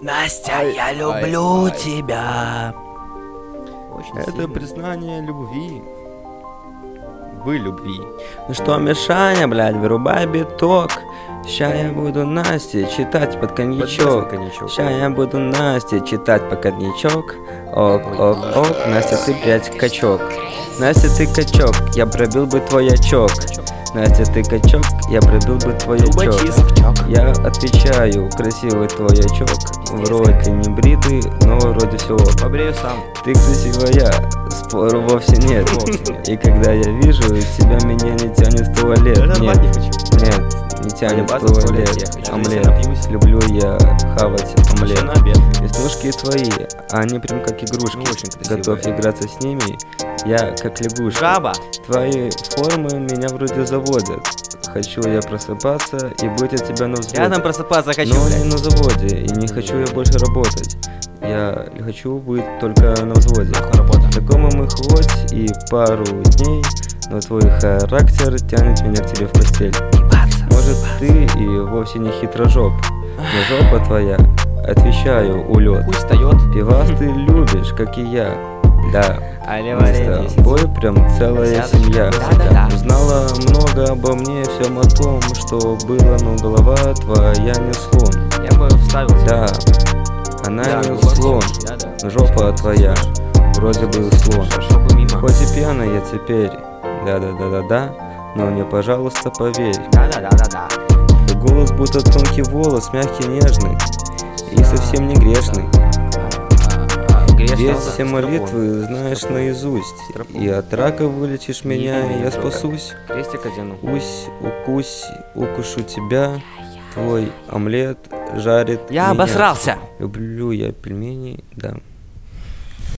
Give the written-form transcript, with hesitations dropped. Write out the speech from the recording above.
Настя, я люблю тебя. Это признание любви. Вы любви. Ну что, Мишаня, блядь, вырубай биток. Ща я буду Насте читать под коньячок. Ща я буду Насте читать под коньячок. Ок, ок, ок, Настя, ты, блядь, качок. Настя, ты качок, я пробил бы твой очок. Настя, ты качок, я пробил бы твой очок. Я отвечаю, красивый твой очок. Вроде не бритый, но вроде все ок. Побрею сам. Ты красивая, спору вовсе нет. И когда я вижу тебя, меня не тянет в туалет. Нет, не тянет в туалет. Омлет, люблю я хавать омлет. Веснушки твои, они прям как игрушки. Готов играться с ними, я как лягушка. Жаба. Твои формы меня вроде заводят. Хочу я просыпаться и быть от тебя на взводе. Я там просыпаться хочу, но блядь. не на заводе, и не хочу я больше работать. Я хочу быть только на взводе. Такому мы хоть и пару дней, но твой характер тянет меня к тебе в постель. Может, ты и вовсе не хитрожоп, но жопа твоя, отвечаю, улет. Пусть встает. Пивас ты любишь, как и я. Да, мы с тобой прям целая семья. Узнала много обо мне, всем о том, что было, но голова твоя не слон. Я бы вставил. Да, она не слон, жопа твоя, вроде бы слон. Хоть и пьяная я теперь, да-да-да-да-да, но мне, пожалуйста, поверь. Да-да-да-да-да. Твой голос будто тонкий волос, мягкий, нежный и совсем не грешный. Ведь все молитвы знаешь наизусть, и от рака вылечишь меня, и я спасусь. Крестик одену. Усь, укусь, укушу тебя, твой омлет жарит Я меня. обосрался. Люблю я пельмени, да.